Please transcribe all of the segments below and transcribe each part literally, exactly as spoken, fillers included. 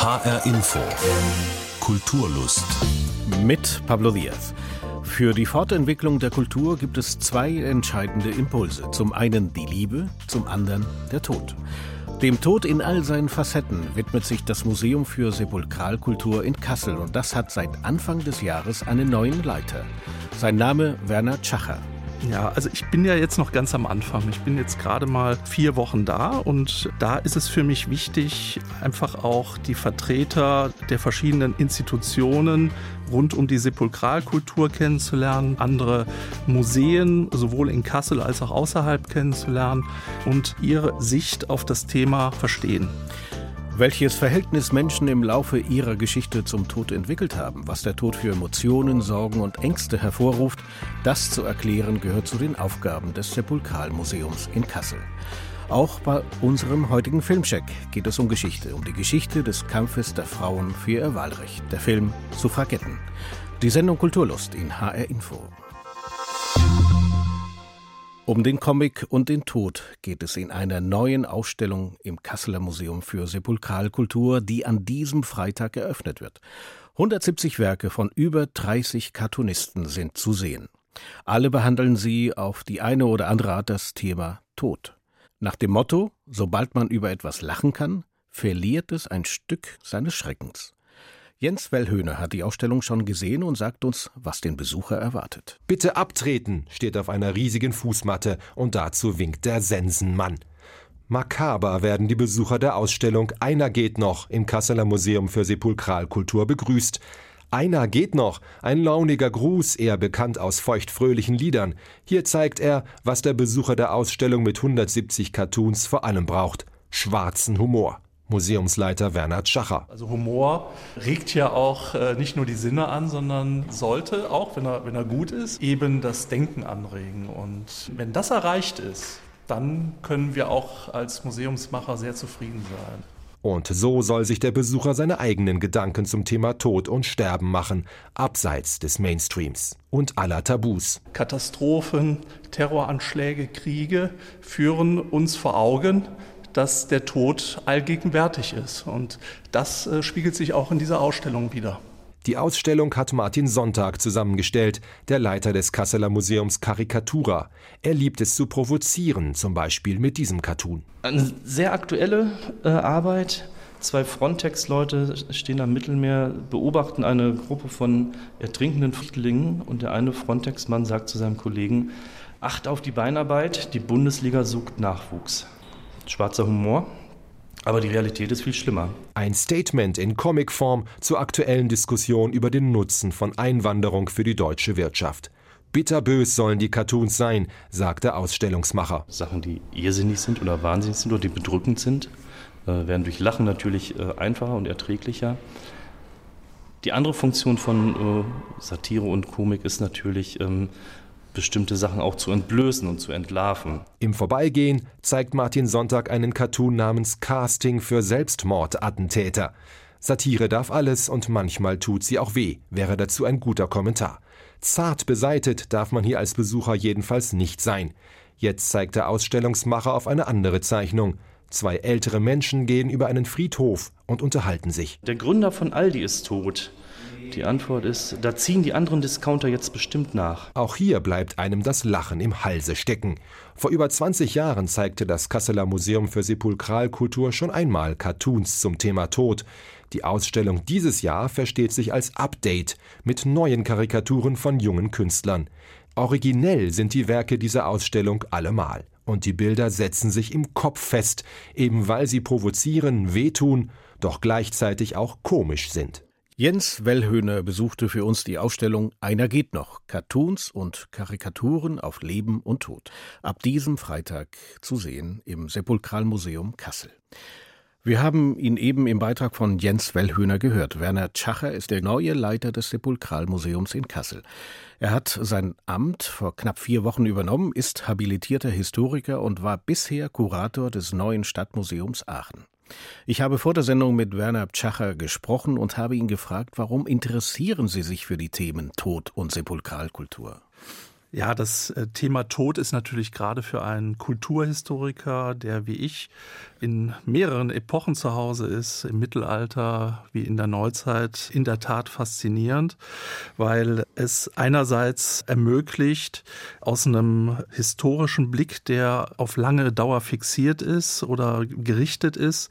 H R Info Kulturlust mit Pablo Diaz. Für die Fortentwicklung der Kultur gibt es zwei entscheidende Impulse. Zum einen die Liebe, zum anderen der Tod. Dem Tod in all seinen Facetten widmet sich das Museum für Sepulkralkultur in Kassel und das hat seit Anfang des Jahres einen neuen Leiter. Sein Name Werner Tschacher. Ja, also ich bin ja jetzt noch ganz am Anfang. Ich bin jetzt gerade mal vier Wochen da und da ist es für mich wichtig, einfach auch die Vertreter der verschiedenen Institutionen rund um die Sepulkralkultur kennenzulernen, andere Museen sowohl in Kassel als auch außerhalb kennenzulernen und ihre Sicht auf das Thema verstehen. Welches Verhältnis Menschen im Laufe ihrer Geschichte zum Tod entwickelt haben, was der Tod für Emotionen, Sorgen und Ängste hervorruft, das zu erklären gehört zu den Aufgaben des Sepulkralmuseums in Kassel. Auch bei unserem heutigen Filmcheck geht es um Geschichte, um die Geschichte des Kampfes der Frauen für ihr Wahlrecht, der Film Suffragetten. Die Sendung Kulturlust in H R Info. Um den Comic und den Tod geht es in einer neuen Ausstellung im Kasseler Museum für Sepulkralkultur, die an diesem Freitag eröffnet wird. hundertsiebzig Werke von über dreißig Cartoonisten sind zu sehen. Alle behandeln sie auf die eine oder andere Art das Thema Tod. Nach dem Motto, sobald man über etwas lachen kann, verliert es ein Stück seines Schreckens. Jens Wellhöhner hat die Ausstellung schon gesehen und sagt uns, was den Besucher erwartet. Bitte abtreten, steht auf einer riesigen Fußmatte und dazu winkt der Sensenmann. Makaber werden die Besucher der Ausstellung Einer geht noch im Kasseler Museum für Sepulkralkultur begrüßt. Einer geht noch, ein launiger Gruß, eher bekannt aus feuchtfröhlichen Liedern. Hier zeigt er, was der Besucher der Ausstellung mit hundertsiebzig Cartoons vor allem braucht: schwarzen Humor. Museumsleiter Werner Tschacher. Also Humor regt ja auch äh, nicht nur die Sinne an, sondern sollte auch, wenn er, wenn er gut ist, eben das Denken anregen. Und wenn das erreicht ist, dann können wir auch als Museumsmacher sehr zufrieden sein. Und so soll sich der Besucher seine eigenen Gedanken zum Thema Tod und Sterben machen, abseits des Mainstreams und aller Tabus. Katastrophen, Terroranschläge, Kriege führen uns vor Augen, dass der Tod allgegenwärtig ist. Und das äh, spiegelt sich auch in dieser Ausstellung wider. Die Ausstellung hat Martin Sonntag zusammengestellt, der Leiter des Kasseler Museums Karikatura. Er liebt es zu provozieren, zum Beispiel mit diesem Cartoon. Eine sehr aktuelle äh, Arbeit. Zwei Frontex-Leute stehen am Mittelmeer, beobachten eine Gruppe von ertrinkenden Flüchtlingen und der eine Frontex-Mann sagt zu seinem Kollegen: Acht auf die Beinarbeit, die Bundesliga sucht Nachwuchs. Schwarzer Humor, aber die Realität ist viel schlimmer. Ein Statement in Comicform zur aktuellen Diskussion über den Nutzen von Einwanderung für die deutsche Wirtschaft. Bitterbös sollen die Cartoons sein, sagt der Ausstellungsmacher. Sachen, die irrsinnig sind oder wahnsinnig sind oder die bedrückend sind, äh, werden durch Lachen natürlich äh, einfacher und erträglicher. Die andere Funktion von äh, Satire und Komik ist natürlich, ähm, bestimmte Sachen auch zu entblößen und zu entlarven. Im Vorbeigehen zeigt Martin Sonntag einen Cartoon namens Casting für Selbstmordattentäter. Satire darf alles und manchmal tut sie auch weh, wäre dazu ein guter Kommentar. Zart beseitet darf man hier als Besucher jedenfalls nicht sein. Jetzt zeigt der Ausstellungsmacher auf eine andere Zeichnung. Zwei ältere Menschen gehen über einen Friedhof und unterhalten sich. Der Gründer von Aldi ist tot. Die Antwort ist, da ziehen die anderen Discounter jetzt bestimmt nach. Auch hier bleibt einem das Lachen im Halse stecken. Vor über zwanzig Jahren zeigte das Kasseler Museum für Sepulkralkultur schon einmal Cartoons zum Thema Tod. Die Ausstellung dieses Jahr versteht sich als Update mit neuen Karikaturen von jungen Künstlern. Originell sind die Werke dieser Ausstellung allemal. Und die Bilder setzen sich im Kopf fest, eben weil sie provozieren, wehtun, doch gleichzeitig auch komisch sind. Jens Wellhöhner besuchte für uns die Ausstellung Einer geht noch, Cartoons und Karikaturen auf Leben und Tod. Ab diesem Freitag zu sehen im Sepulkralmuseum Kassel. Wir haben ihn eben im Beitrag von Jens Wellhöhner gehört. Werner Tschacher ist der neue Leiter des Sepulkralmuseums in Kassel. Er hat sein Amt vor knapp vier Wochen übernommen, ist habilitierter Historiker und war bisher Kurator des neuen Stadtmuseums Aachen. Ich habe vor der Sendung mit Werner Tschacher gesprochen und habe ihn gefragt, warum interessieren Sie sich für die Themen Tod und Sepulkralkultur? Ja, das Thema Tod ist natürlich gerade für einen Kulturhistoriker, der wie ich in mehreren Epochen zu Hause ist, im Mittelalter wie in der Neuzeit, in der Tat faszinierend, weil es einerseits ermöglicht, aus einem historischen Blick, der auf lange Dauer fixiert ist oder gerichtet ist,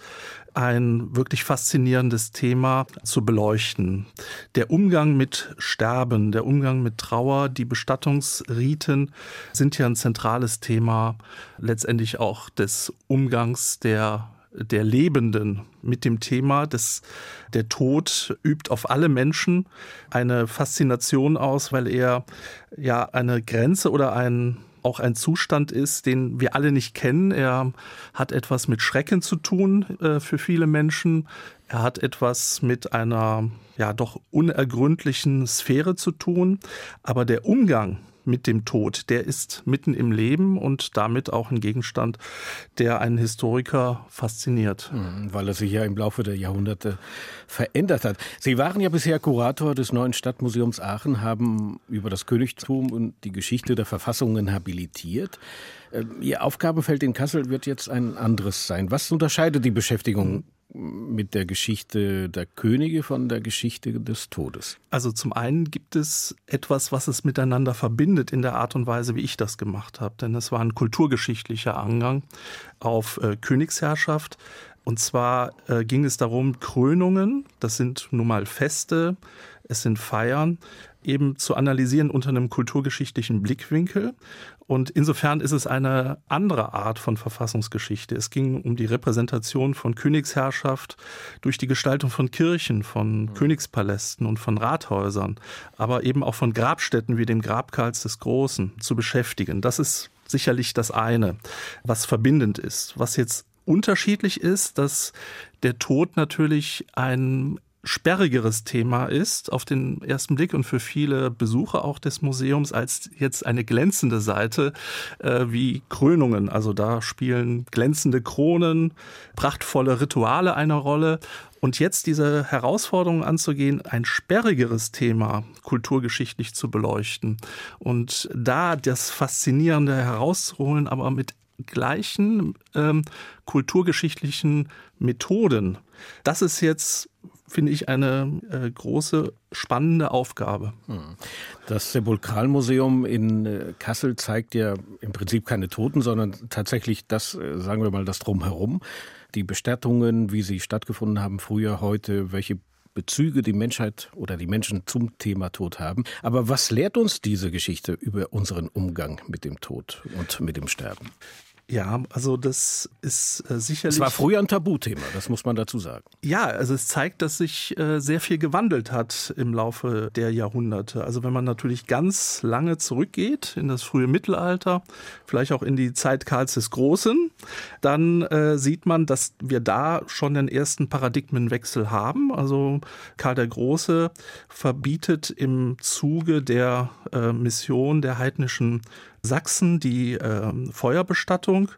ein wirklich faszinierendes Thema zu beleuchten. Der Umgang mit Sterben, der Umgang mit Trauer, die Bestattungsriten sind ja ein zentrales Thema, letztendlich auch des Umgangs der der Lebenden mit dem Thema. Des, der Tod übt auf alle Menschen eine Faszination aus, weil er ja eine Grenze oder ein auch ein Zustand ist, den wir alle nicht kennen. Er hat etwas mit Schrecken zu tun äh, für viele Menschen. Er hat etwas mit einer ja doch unergründlichen Sphäre zu tun. Aber der Umgang mit dem Tod, der ist mitten im Leben und damit auch ein Gegenstand, der einen Historiker fasziniert. Weil er sich ja im Laufe der Jahrhunderte verändert hat. Sie waren ja bisher Kurator des Neuen Stadtmuseums Aachen, haben über das Königtum und die Geschichte der Verfassungen habilitiert. Ihr Aufgabenfeld in Kassel wird jetzt ein anderes sein. Was unterscheidet die Beschäftigung mit der Geschichte der Könige von der Geschichte des Todes? Also zum einen gibt es etwas, was es miteinander verbindet in der Art und Weise, wie ich das gemacht habe. Denn es war ein kulturgeschichtlicher Angang auf äh, Königsherrschaft. Und zwar äh, ging es darum, Krönungen, das sind nun mal Feste, es sind Feiern, eben zu analysieren unter einem kulturgeschichtlichen Blickwinkel. Und insofern ist es eine andere Art von Verfassungsgeschichte. Es ging um die Repräsentation von Königsherrschaft durch die Gestaltung von Kirchen, von mhm. Königspalästen und von Rathäusern, aber eben auch von Grabstätten wie dem Grab Karls des Großen zu beschäftigen. Das ist sicherlich das eine, was verbindend ist. Was jetzt unterschiedlich ist, dass der Tod natürlich ein sperrigeres Thema ist auf den ersten Blick und für viele Besucher auch des Museums als jetzt eine glänzende Seite äh, wie Krönungen. Also da spielen glänzende Kronen, prachtvolle Rituale eine Rolle. Und jetzt diese Herausforderung anzugehen, ein sperrigeres Thema kulturgeschichtlich zu beleuchten und da das Faszinierende herauszuholen, aber mit gleichen ähm, kulturgeschichtlichen Methoden. Das ist jetzt, finde ich, eine äh, große, spannende Aufgabe. Das Sepulkralmuseum in äh, Kassel zeigt ja im Prinzip keine Toten, sondern tatsächlich das, äh, sagen wir mal, das Drumherum. Die Bestattungen, wie sie stattgefunden haben früher, heute, welche Bezüge die Menschheit oder die Menschen zum Thema Tod haben. Aber was lehrt uns diese Geschichte über unseren Umgang mit dem Tod und mit dem Sterben? Ja, also das ist äh, sicherlich... Es war früher ein Tabuthema, das muss man dazu sagen. Ja, also es zeigt, dass sich äh, sehr viel gewandelt hat im Laufe der Jahrhunderte. Also wenn man natürlich ganz lange zurückgeht in das frühe Mittelalter, vielleicht auch in die Zeit Karls des Großen, dann äh, sieht man, dass wir da schon den ersten Paradigmenwechsel haben. Also Karl der Große verbietet im Zuge der äh, Mission der heidnischen Sachsen die äh, Feuerbestattung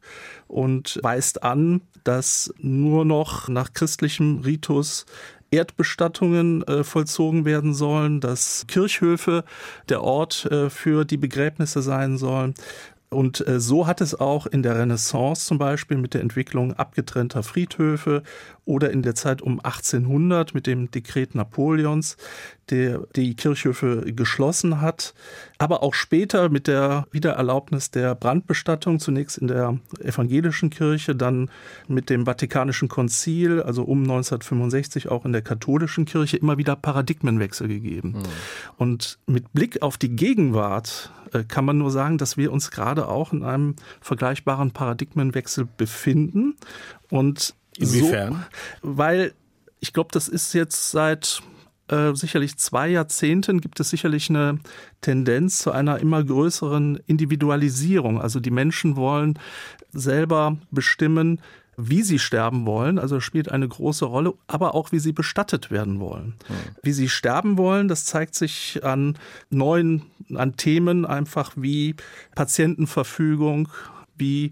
und weist an, dass nur noch nach christlichem Ritus Erdbestattungen äh, vollzogen werden sollen, dass Kirchhöfe der Ort äh, für die Begräbnisse sein sollen. Und äh, so hat es auch in der Renaissance zum Beispiel mit der Entwicklung abgetrennter Friedhöfe oder in der Zeit um achtzehnhundert mit dem Dekret Napoleons, der die Kirchhöfe geschlossen hat, aber auch später mit der Wiedererlaubnis der Brandbestattung, zunächst in der evangelischen Kirche, dann mit dem Vatikanischen Konzil, also um neunzehnhundertfünfundsechzig auch in der katholischen Kirche, immer wieder Paradigmenwechsel gegeben. Mhm. Und mit Blick auf die Gegenwart äh, kann man nur sagen, dass wir uns gerade auch in einem vergleichbaren Paradigmenwechsel befinden. Und inwiefern? So, weil ich glaube, das ist jetzt seit äh, sicherlich zwei Jahrzehnten gibt es sicherlich eine Tendenz zu einer immer größeren Individualisierung. Also die Menschen wollen selber bestimmen, wie sie sterben wollen, also spielt eine große Rolle, aber auch wie sie bestattet werden wollen. Mhm. Wie sie sterben wollen, das zeigt sich an neuen, an Themen einfach wie Patientenverfügung, wie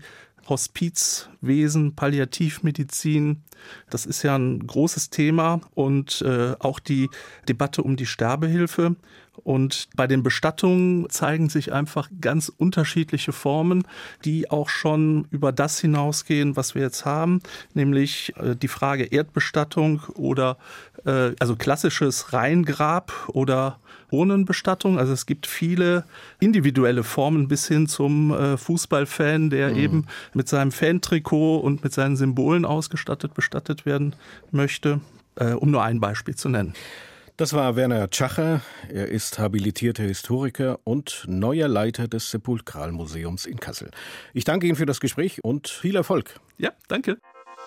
Hospizwesen, Palliativmedizin. Das ist ja ein großes Thema und äh, auch die Debatte um die Sterbehilfe. Und bei den Bestattungen zeigen sich einfach ganz unterschiedliche Formen, die auch schon über das hinausgehen, was wir jetzt haben, nämlich die Frage Erdbestattung oder äh, also klassisches Reingrab oder Urnenbestattung. Also es gibt viele individuelle Formen bis hin zum äh, Fußballfan, der mhm. eben mit seinem Fantrikot und mit seinen Symbolen ausgestattet bestattet werden möchte, äh, um nur ein Beispiel zu nennen. Das war Werner Tschacher. Er ist habilitierter Historiker und neuer Leiter des Sepulkralmuseums in Kassel. Ich danke Ihnen für das Gespräch und viel Erfolg. Ja, danke.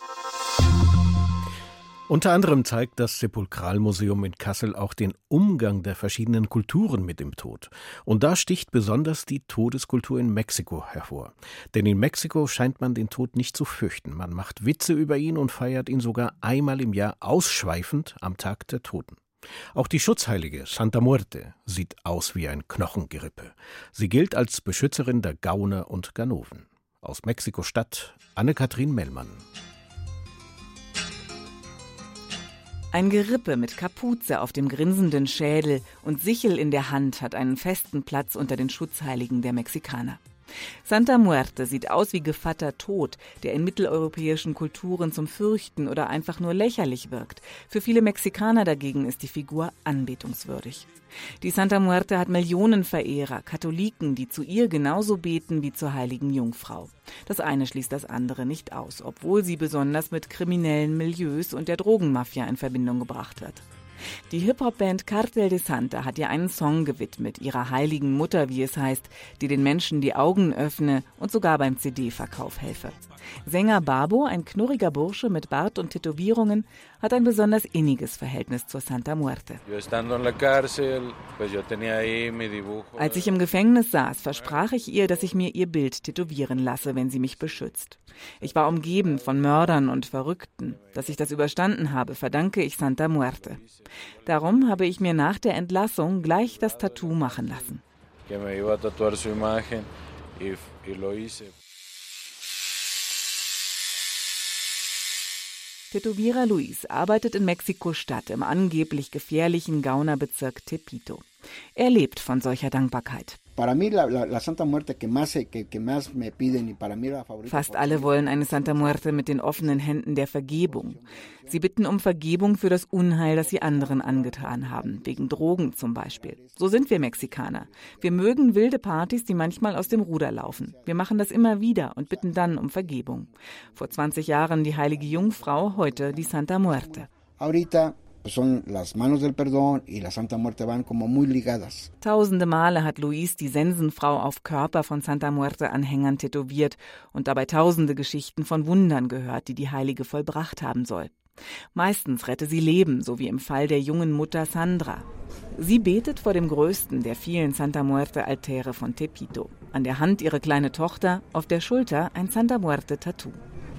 Unter anderem zeigt das Sepulkralmuseum in Kassel auch den Umgang der verschiedenen Kulturen mit dem Tod. Und da sticht besonders die Todeskultur in Mexiko hervor. Denn in Mexiko scheint man den Tod nicht zu fürchten. Man macht Witze über ihn und feiert ihn sogar einmal im Jahr ausschweifend am Tag der Toten. Auch die Schutzheilige Santa Muerte sieht aus wie ein Knochengerippe. Sie gilt als Beschützerin der Gauner und Ganoven. Aus Mexiko-Stadt Anne-Kathrin Mellmann. Ein Gerippe mit Kapuze auf dem grinsenden Schädel und Sichel in der Hand hat einen festen Platz unter den Schutzheiligen der Mexikaner. Santa Muerte sieht aus wie Gevatter Tod, der in mitteleuropäischen Kulturen zum Fürchten oder einfach nur lächerlich wirkt. Für viele Mexikaner dagegen ist die Figur anbetungswürdig. Die Santa Muerte hat Millionen Verehrer, Katholiken, die zu ihr genauso beten wie zur heiligen Jungfrau. Das eine schließt das andere nicht aus, obwohl sie besonders mit kriminellen Milieus und der Drogenmafia in Verbindung gebracht wird. Die Hip-Hop-Band Cartel de Santa hat ihr einen Song gewidmet, ihrer heiligen Mutter, wie es heißt, die den Menschen die Augen öffne und sogar beim C D-Verkauf helfe. Sänger Babo, ein knurriger Bursche mit Bart und Tätowierungen, hat ein besonders inniges Verhältnis zur Santa Muerte. Als ich im Gefängnis saß, versprach ich ihr, dass ich mir ihr Bild tätowieren lasse, wenn sie mich beschützt. Ich war umgeben von Mördern und Verrückten. Dass ich das überstanden habe, verdanke ich Santa Muerte. Darum habe ich mir nach der Entlassung gleich das Tattoo machen lassen. Tätowierer Luis arbeitet in Mexiko-Stadt im angeblich gefährlichen Gaunerbezirk Tepito. Er lebt von solcher Dankbarkeit. Fast alle wollen eine Santa Muerte mit den offenen Händen der Vergebung. Sie bitten um Vergebung für das Unheil, das sie anderen angetan haben, wegen Drogen zum Beispiel. So sind wir Mexikaner. Wir mögen wilde Partys, die manchmal aus dem Ruder laufen. Wir machen das immer wieder und bitten dann um Vergebung. Vor zwanzig Jahren die heilige Jungfrau, heute die Santa Muerte. Tausende Male hat Luis die Sensenfrau auf Körper von Santa Muerte-Anhängern tätowiert und dabei tausende Geschichten von Wundern gehört, die die Heilige vollbracht haben soll. Meistens rette sie Leben, so wie im Fall der jungen Mutter Sandra. Sie betet vor dem größten der vielen Santa Muerte-Altäre von Tepito. An der Hand ihre kleine Tochter, auf der Schulter ein Santa Muerte-Tattoo.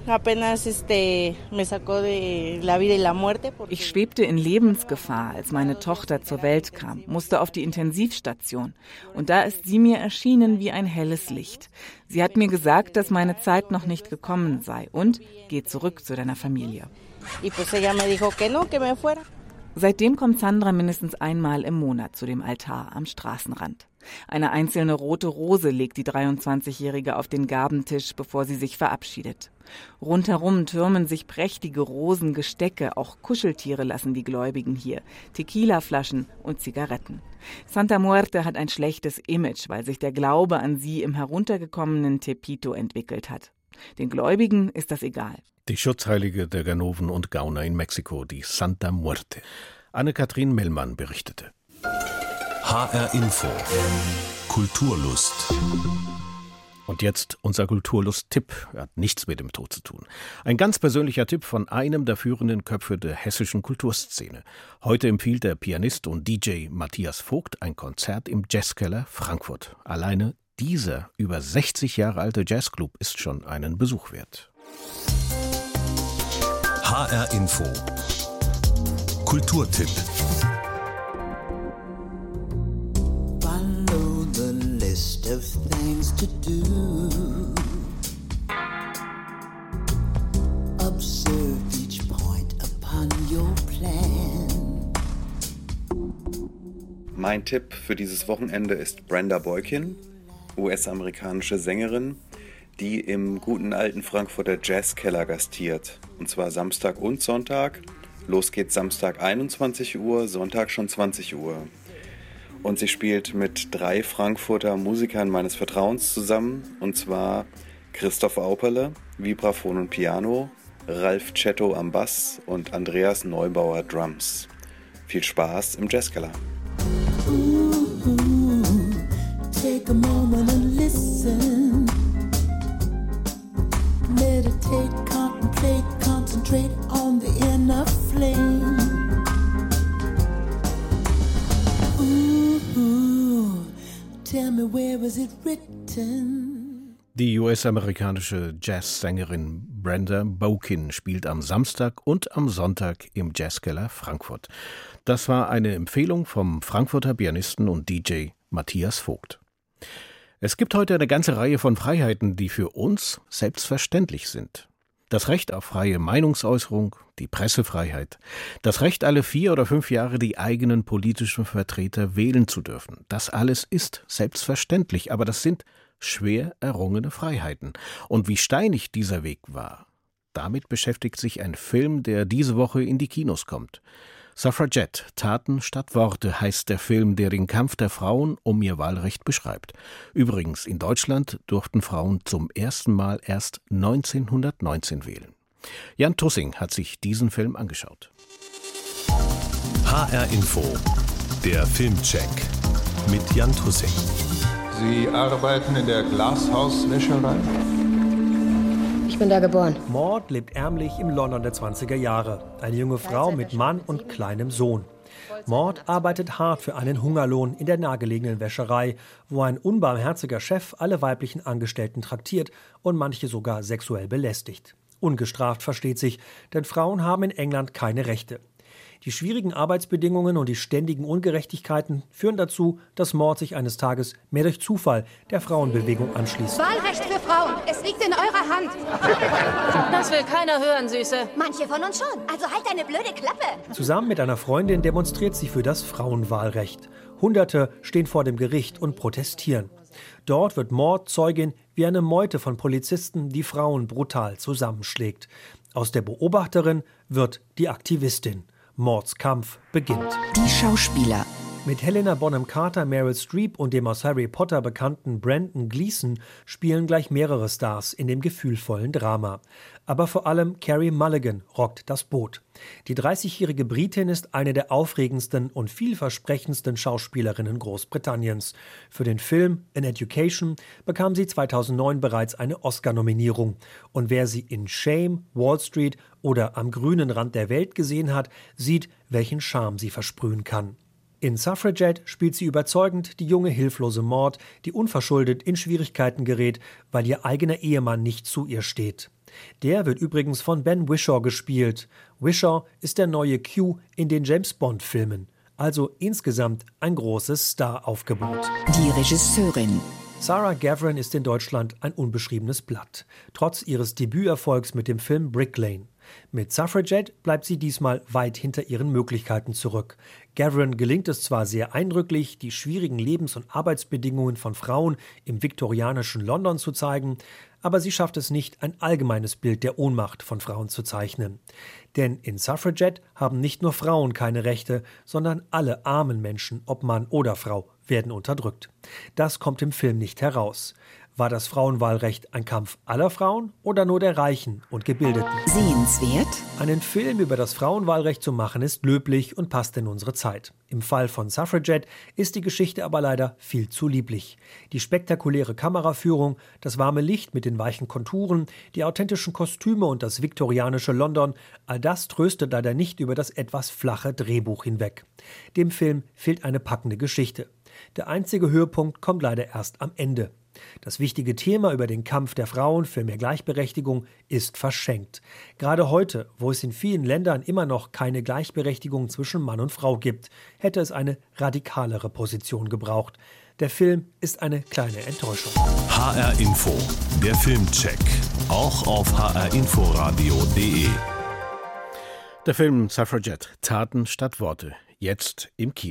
Ich schwebte in Lebensgefahr, als meine Tochter zur Welt kam, musste auf die Intensivstation. Und da ist sie mir erschienen wie ein helles Licht. Sie hat mir gesagt, dass meine Zeit noch nicht gekommen sei und geh zurück zu deiner Familie. Seitdem kommt Sandra mindestens einmal im Monat zu dem Altar am Straßenrand. Eine einzelne rote Rose legt die dreiundzwanzigjährige auf den Gabentisch, bevor sie sich verabschiedet. Rundherum türmen sich prächtige Rosengestecke, auch Kuscheltiere lassen die Gläubigen hier, Tequilaflaschen und Zigaretten. Santa Muerte hat ein schlechtes Image, weil sich der Glaube an sie im heruntergekommenen Tepito entwickelt hat. Den Gläubigen ist das egal. Die Schutzheilige der Ganoven und Gauner in Mexiko, die Santa Muerte. Anne-Kathrin Mellmann berichtete. H R Info. Kulturlust. Und jetzt unser Kulturlust-Tipp. Er hat nichts mit dem Tod zu tun. Ein ganz persönlicher Tipp von einem der führenden Köpfe der hessischen Kulturszene. Heute empfiehlt der Pianist und D J Matthias Vogt ein Konzert im Jazzkeller Frankfurt. Alleine dieser über sechzig Jahre alte Jazzclub ist schon einen Besuch wert. H R Info. Kulturtipp. Follow the list of things to do. Observe each point upon your plan. Mein Tipp für dieses Wochenende ist Brenda Boykin, U S-amerikanische Sängerin, die im guten alten Frankfurter Jazzkeller gastiert. Und zwar Samstag und Sonntag. Los geht's Samstag einundzwanzig Uhr, Sonntag schon zwanzig Uhr. Und sie spielt mit drei Frankfurter Musikern meines Vertrauens zusammen. Und zwar Christoph Auperle, Vibraphon und Piano, Ralf Cetto am Bass und Andreas Neubauer Drums. Viel Spaß im Jazzkeller. Ooh, take a moment and listen. Meditate, contemplate, concentrate on the inner flame. Ooh, tell me where was it written? Die U S-amerikanische Jazzsängerin Brenda Boykin spielt am Samstag und am Sonntag im Jazzkeller Frankfurt. Das war eine Empfehlung vom Frankfurter Pianisten und D J Matthias Vogt. Es gibt heute eine ganze Reihe von Freiheiten, die für uns selbstverständlich sind. Das Recht auf freie Meinungsäußerung, die Pressefreiheit, das Recht, alle vier oder fünf Jahre die eigenen politischen Vertreter wählen zu dürfen. Das alles ist selbstverständlich, aber das sind schwer errungene Freiheiten. Und wie steinig dieser Weg war, damit beschäftigt sich ein Film, der diese Woche in die Kinos kommt. Suffragette, Taten statt Worte heißt der Film, der den Kampf der Frauen um ihr Wahlrecht beschreibt. Übrigens, in Deutschland durften Frauen zum ersten Mal erst neunzehnhundertneunzehn wählen. Jan Tussing hat sich diesen Film angeschaut. H R Info, der Filmcheck mit Jan Tussing. Sie arbeiten in der Glashauswäscherei? Ich bin da geboren. Maud lebt ärmlich im London der zwanziger Jahre. Eine junge Frau mit Mann und kleinem Sohn. Maud arbeitet hart für einen Hungerlohn in der nahegelegenen Wäscherei, wo ein unbarmherziger Chef alle weiblichen Angestellten traktiert und manche sogar sexuell belästigt. Ungestraft, versteht sich, denn Frauen haben in England keine Rechte. Die schwierigen Arbeitsbedingungen und die ständigen Ungerechtigkeiten führen dazu, dass Maud sich eines Tages mehr durch Zufall der Frauenbewegung anschließt. Wahlrecht für Frauen, es liegt in eurer Hand. Das will keiner hören, Süße. Manche von uns schon, also halt deine blöde Klappe. Zusammen mit einer Freundin demonstriert sie für das Frauenwahlrecht. Hunderte stehen vor dem Gericht und protestieren. Dort wird Maud Zeugin, wie eine Meute von Polizisten die Frauen brutal zusammenschlägt. Aus der Beobachterin wird die Aktivistin. Mauds Kampf beginnt. Die Schauspieler. Mit Helena Bonham Carter, Meryl Streep und dem aus Harry Potter bekannten Brendan Gleeson spielen gleich mehrere Stars in dem gefühlvollen Drama. Aber vor allem Carey Mulligan rockt das Boot. Die dreißigjährige Britin ist eine der aufregendsten und vielversprechendsten Schauspielerinnen Großbritanniens. Für den Film An Education bekam sie zweitausendneun bereits eine Oscar-Nominierung. Und wer sie in Shame, Wall Street oder Am grünen Rand der Welt gesehen hat, sieht, welchen Charme sie versprühen kann. In Suffragette spielt sie überzeugend die junge, hilflose Maud, die unverschuldet in Schwierigkeiten gerät, weil ihr eigener Ehemann nicht zu ihr steht. Der wird übrigens von Ben Whishaw gespielt. Whishaw ist der neue Q in den James-Bond-Filmen. Also insgesamt ein großes Star-Aufgebot. Die Regisseurin. Sarah Gavran ist in Deutschland ein unbeschriebenes Blatt, trotz ihres Debüterfolgs mit dem Film Brick Lane. Mit Suffragette bleibt sie diesmal weit hinter ihren Möglichkeiten zurück. Gavran gelingt es zwar sehr eindrücklich, die schwierigen Lebens- und Arbeitsbedingungen von Frauen im viktorianischen London zu zeigen, aber sie schafft es nicht, ein allgemeines Bild der Ohnmacht von Frauen zu zeichnen. Denn in Suffragette haben nicht nur Frauen keine Rechte, sondern alle armen Menschen, ob Mann oder Frau, werden unterdrückt. Das kommt im Film nicht heraus. War das Frauenwahlrecht ein Kampf aller Frauen oder nur der Reichen und Gebildeten? Sehenswert? Einen Film über das Frauenwahlrecht zu machen, ist löblich und passt in unsere Zeit. Im Fall von Suffragette ist die Geschichte aber leider viel zu lieblich. Die spektakuläre Kameraführung, das warme Licht mit den weichen Konturen, die authentischen Kostüme und das viktorianische London, all das tröstet leider nicht über das etwas flache Drehbuch hinweg. Dem Film fehlt eine packende Geschichte. Der einzige Höhepunkt kommt leider erst am Ende. Das wichtige Thema über den Kampf der Frauen für mehr Gleichberechtigung ist verschenkt. Gerade heute, wo es in vielen Ländern immer noch keine Gleichberechtigung zwischen Mann und Frau gibt, hätte es eine radikalere Position gebraucht. Der Film ist eine kleine Enttäuschung. H R Info, der Filmcheck, auch auf h r inforadio punkt de. Der Film Suffragette, Taten statt Worte, jetzt im Kino.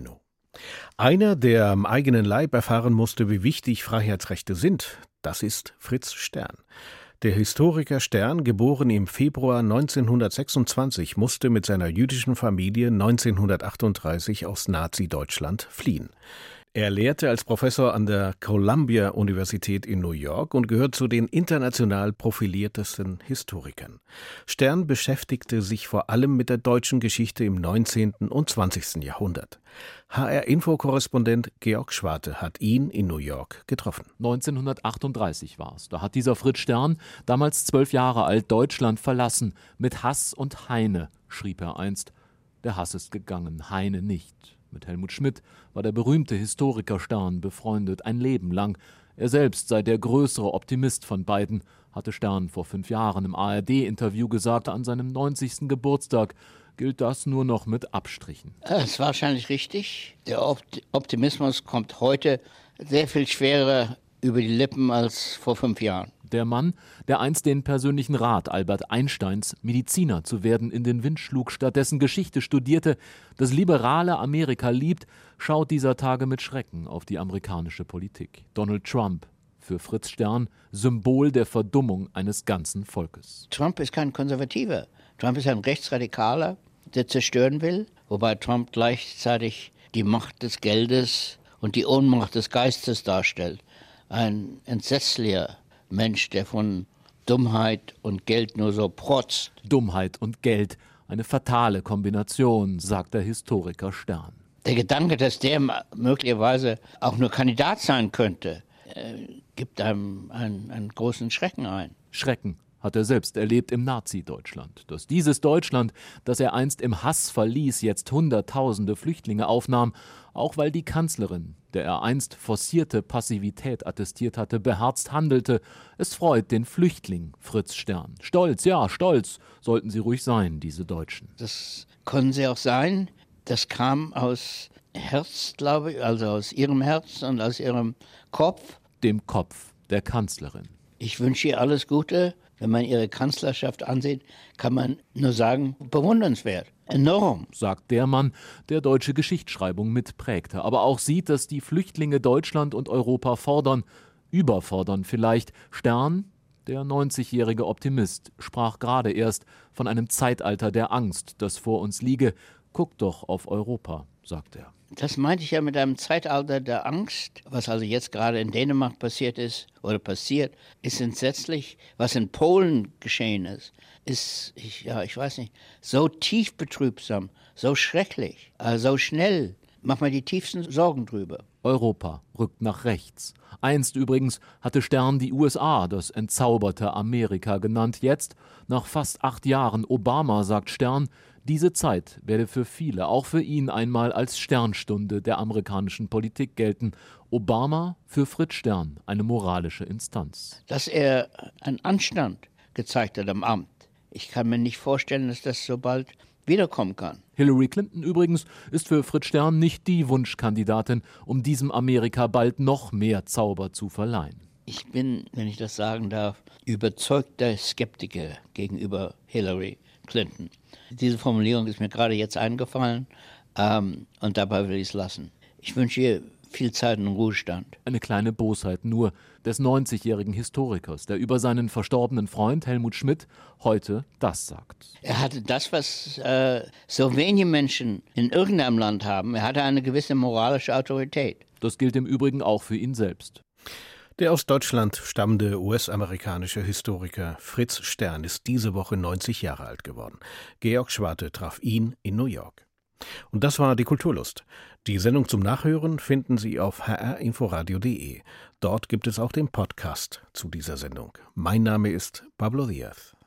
Einer, der am eigenen Leib erfahren musste, wie wichtig Freiheitsrechte sind, das ist Fritz Stern. Der Historiker Stern, geboren im Februar neunzehnhundertsechsundzwanzig, musste mit seiner jüdischen Familie neunzehnhundertachtunddreißig aus Nazi-Deutschland fliehen. Er lehrte als Professor an der Columbia-Universität in New York und gehört zu den international profiliertesten Historikern. Stern beschäftigte sich vor allem mit der deutschen Geschichte im neunzehnten und zwanzigsten Jahrhundert. H R-Info-Korrespondent Georg Schwarte hat ihn in New York getroffen. neunzehnhundertachtunddreißig war es. Da hat dieser Fritz Stern, damals zwölf Jahre alt, Deutschland verlassen. Mit Hass und Heine, schrieb er einst. Der Hass ist gegangen, Heine nicht. Mit Helmut Schmidt war der berühmte Historiker Stern befreundet, ein Leben lang. Er selbst sei der größere Optimist von beiden, hatte Stern vor fünf Jahren im A R D-Interview gesagt, an seinem neunzigsten Geburtstag gilt das nur noch mit Abstrichen. Das ist wahrscheinlich richtig. Der Optimismus kommt heute sehr viel schwerer über die Lippen als vor fünf Jahren. Der Mann, der einst den persönlichen Rat Albert Einsteins, Mediziner zu werden, in den Wind schlug, stattdessen Geschichte studierte, das liberale Amerika liebt, schaut dieser Tage mit Schrecken auf die amerikanische Politik. Donald Trump, für Fritz Stern, Symbol der Verdummung eines ganzen Volkes. Trump ist kein Konservativer. Trump ist ein Rechtsradikaler, der zerstören will, wobei Trump gleichzeitig die Macht des Geldes und die Ohnmacht des Geistes darstellt. Ein entsetzlicher Mensch, der von Dummheit und Geld nur so protzt. Dummheit und Geld, eine fatale Kombination, sagt der Historiker Stern. Der Gedanke, dass der möglicherweise auch nur Kandidat sein könnte, äh, gibt einem einen, einen großen Schrecken ein. Schrecken hat er selbst erlebt im Nazi-Deutschland. Dass dieses Deutschland, das er einst im Hass verließ, jetzt Hunderttausende Flüchtlinge aufnahm, auch weil die Kanzlerin, der er einst forcierte Passivität attestiert hatte, beherzt handelte. Es freut den Flüchtling Fritz Stern. Stolz, ja, stolz sollten sie ruhig sein, diese Deutschen. Das können sie auch sein. Das kam aus Herz, glaube ich, also aus ihrem Herz und aus ihrem Kopf. Dem Kopf der Kanzlerin. Ich wünsche ihr alles Gute. Wenn man ihre Kanzlerschaft ansieht, kann man nur sagen, bewundernswert, enorm. Sagt der Mann, der deutsche Geschichtsschreibung mitprägte, aber auch sieht, dass die Flüchtlinge Deutschland und Europa fordern, überfordern vielleicht. Stern, der neunzigjährige Optimist, sprach gerade erst von einem Zeitalter der Angst, das vor uns liege. Guckt doch auf Europa, sagt er. Das meinte ich ja mit einem Zeitalter der Angst. Was also jetzt gerade in Dänemark passiert ist oder passiert, ist entsetzlich. Was in Polen geschehen ist, ist, ich, ja, ich weiß nicht, so tief betrübsam, so schrecklich, äh, so schnell. Macht man die tiefsten Sorgen drüber. Europa rückt nach rechts. Einst übrigens hatte Stern die U S A das entzauberte Amerika genannt. Jetzt, nach fast acht Jahren Obama, sagt Stern, diese Zeit werde für viele, auch für ihn, einmal als Sternstunde der amerikanischen Politik gelten. Obama für Fritz Stern eine moralische Instanz. Dass er einen Anstand gezeigt hat am Amt. Ich kann mir nicht vorstellen, dass das so bald wiederkommen kann. Hillary Clinton übrigens ist für Fritz Stern nicht die Wunschkandidatin, um diesem Amerika bald noch mehr Zauber zu verleihen. Ich bin, wenn ich das sagen darf, überzeugter Skeptiker gegenüber Hillary Clinton. Diese Formulierung ist mir gerade jetzt eingefallen ähm, und dabei will ich es lassen. Ich wünsche ihr viel Zeit und Ruhestand. Eine kleine Bosheit nur des neunzigjährigen Historikers, der über seinen verstorbenen Freund Helmut Schmidt heute das sagt. Er hatte das, was äh, so wenige Menschen in irgendeinem Land haben. Er hatte eine gewisse moralische Autorität. Das gilt im Übrigen auch für ihn selbst. Der aus Deutschland stammende U S-amerikanische Historiker Fritz Stern ist diese Woche neunzig Jahre alt geworden. Georg Schwarte traf ihn in New York. Und das war die Kulturlust. Die Sendung zum Nachhören finden Sie auf h r inforadio punkt d e. Dort gibt es auch den Podcast zu dieser Sendung. Mein Name ist Pablo Diaz.